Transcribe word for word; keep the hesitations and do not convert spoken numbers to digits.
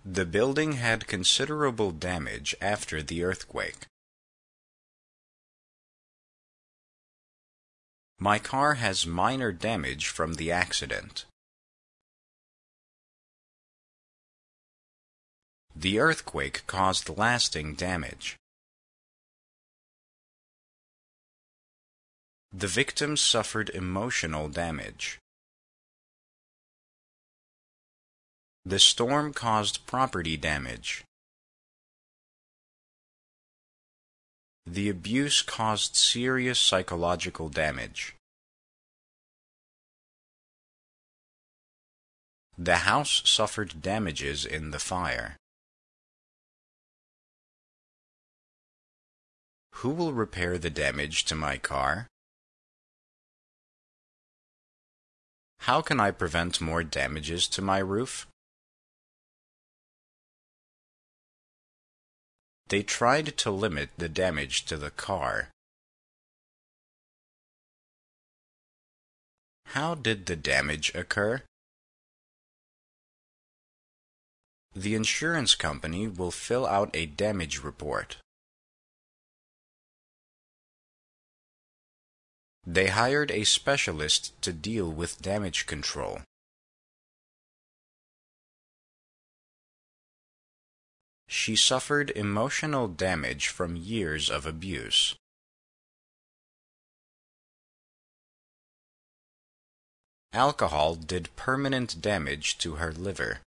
The building had considerable damage after the earthquake. My car has minor damage from the accident. The earthquake caused lasting damage. The victims suffered emotional damage. The storm caused property damage. The abuse caused serious psychological damage. The house suffered damages in the fire. Who will repair the damage to my car? How can I prevent more damages to my roof? They tried to limit the damage to the car. How did the damage occur? The insurance company will fill out a damage report. They hired a specialist to deal with damage control. She suffered emotional damage from years of abuse. Alcohol did permanent damage to her liver.